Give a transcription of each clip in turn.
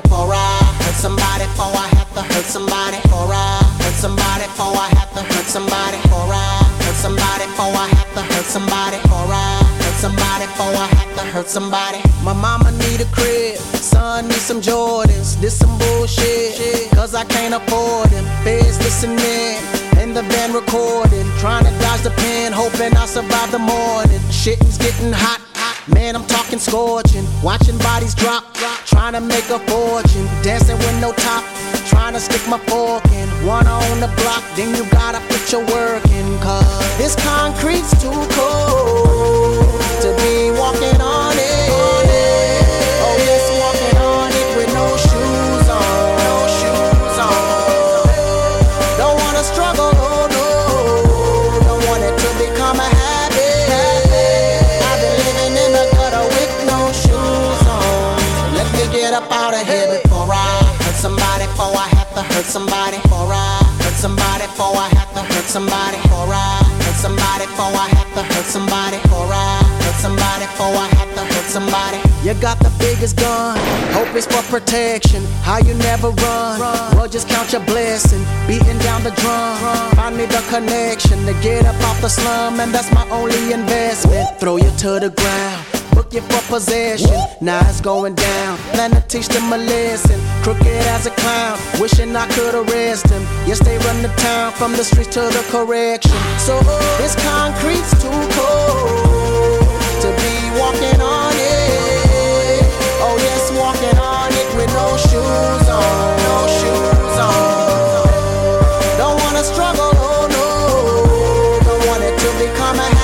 before I hurt somebody, before I have to hurt somebody, before I hurt somebody, before I have to hurt somebody, before I hurt somebody, before I have to hurt somebody, before I hurt somebody, before I have to hurt somebody. My mama need a crib, son need some Jordans, this some bullshit, cause I can't afford them. Feds listening, in the van recording, trying to dodge the pen, hoping I survive the morning. Shit's getting hot, man, I'm talking scorching. Watching bodies drop, trying to make a fortune. Dancing with no top, trying to stick my fork in. One on the block, then you gotta put your work in. Cause this concrete's too cold to be walking on it. Oh yes, walking on it with no shoes on. No shoes on. Don't wanna struggle, oh no. Don't want it to become a habit. I've been living in the gutter with no shoes on. Let me get up out of here before I hurt somebody, before I have to hurt somebody, before I hurt somebody, before I have to hurt somebody, before I hurt somebody, before I have to hurt somebody, before I hurt somebody, before I have to hurt somebody. You got the biggest gun, hope it's for protection. How you never run, well just count your blessing. Beating down the drum, find me the connection to get up off the slum, and that's my only investment. Throw you to the ground, book you for possession. Now it's going down, plan to teach them a lesson. Crooked as a clown, wishing I could arrest him. Yes, they run the town from the streets to the correction. So this concrete's too cold to be walking on it. Oh yes, walking on it with no shoes on. No shoes on. Don't wanna struggle, oh no. Don't want it to become a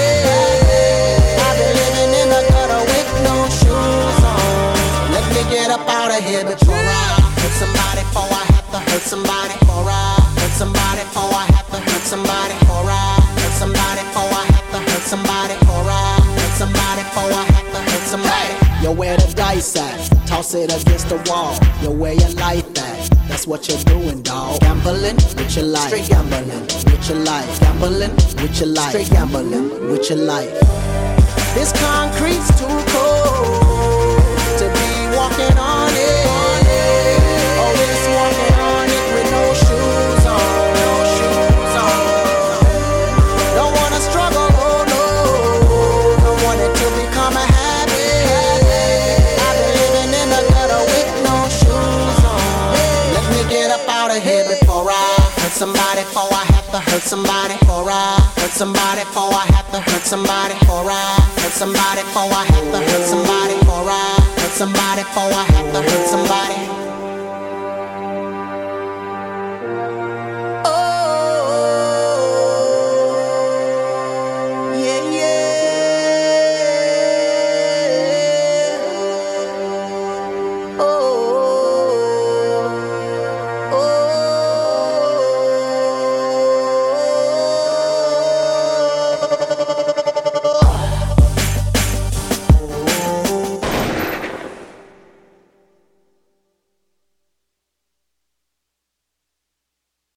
habit. I've been living in the gutter with no shoes on. Let me get up out of here before I hurt somebody, before I have to hurt somebody, before I hurt somebody, before I have to hurt somebody, before I hurt somebody, before I have to hurt somebody, before I hurt somebody, before I have to hurt somebody. Yo, where the dice at? Toss it against the wall. Yo, where your life at? That's what you're doing, dawg. Gambling with your life. Straight gambling with your life. Gambling with your life. Straight gambling with your life. This concrete's too cold to be walking on it. Oh, it's walking on it with no shoes on. No shoes on. Don't wanna struggle, oh no. Don't want it to become a habit. I've been living in the gutter with no shoes on. Let me get up out of here before I hurt somebody, before I have to hurt somebody, before I hurt somebody, before I have to hurt somebody, before I hurt somebody, before I have to hurt somebody, before I hurt somebody, before I have to hurt somebody.